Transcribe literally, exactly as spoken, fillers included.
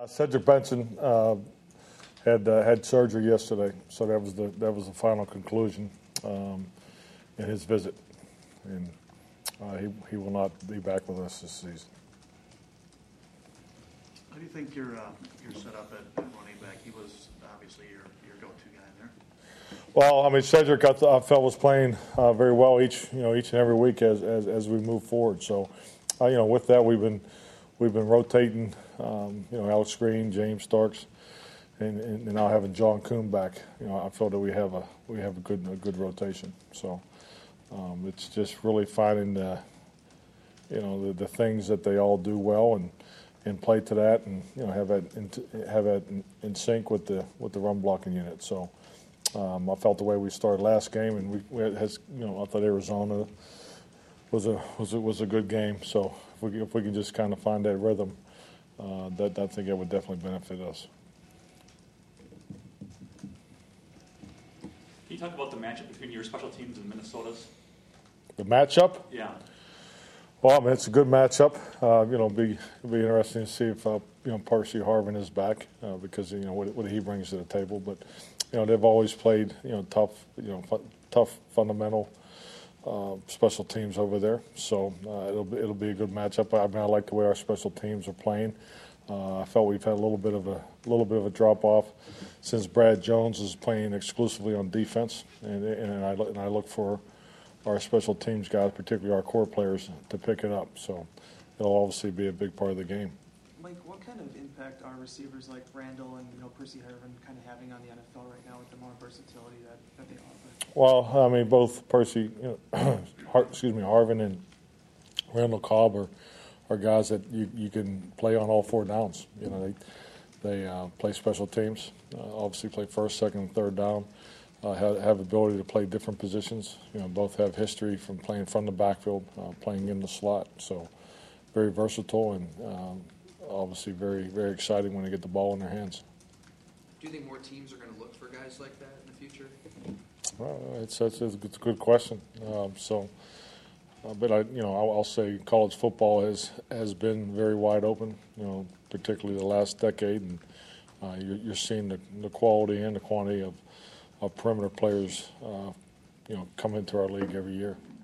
Cedric Benson uh, had uh, had surgery yesterday, so that was the that was the final conclusion um, in his visit, and uh, he he will not be back with us this season. How do you think you're uh, you're set up at, at running back? He was obviously your your go-to guy there. Well, I mean, Cedric, I, th- I felt was playing uh, very well each you know each and every week as as, as we move forward. So, uh, you know, with that we've been we've been rotating. Um, you know, Alex Green, James Starks, and, and, and now having John Kuhn back. You know, I feel that we have a we have a good a good rotation. So um, it's just really finding the you know the, the things that they all do well and. and play to that, and you know have that in, have that in, in sync with the with the run blocking unit. So um, I felt the way we started last game, and we, we had, has you know I thought Arizona was a was a, was a good game. So if we if we can just kind of find that rhythm, uh, that I think it would definitely benefit us. Can you talk about the matchup between your special teams and Minnesota's? The matchup? Yeah. Well, I mean, it's a good matchup. Uh, you know, be be interesting to see if uh, you know Percy Harvin is back uh, because you know what, what he brings to the table. But you know, they've always played you know tough, you know, fu- tough fundamental uh, special teams over there. So uh, it'll be, it'll be a good matchup. I mean, I like the way our special teams are playing. Uh, I felt we've had a little bit of a little bit of a drop off since Brad Jones is playing exclusively on defense, and and I and I look for our special teams guys, particularly our core players, to pick it up. So it'll obviously be a big part of the game. Mike, what kind of impact are receivers like Randall and you know Percy Harvin kind of having on the N F L right now with the more versatility that, that they offer? Well, I mean, both Percy, you know, Har- excuse me, Harvin and Randall Cobb are, are guys that you, you can play on all four downs. You know, they they uh, play special teams, uh, obviously play first, second, and third down. Uh, have, have ability to play different positions. You know, both have history from playing from the backfield, uh, playing in the slot. So, very versatile and um, obviously very, very exciting when they get the ball in their hands. Do you think more teams are going to look for guys like that in the future? Well, it's it's, it's a good question. Um, so, uh, but I, you know, I'll, I'll say college football has has been very wide open. You know, particularly the last decade, and uh, you're, you're seeing the, the quality and the quantity of. of perimeter players, uh, you know, come into our league every year.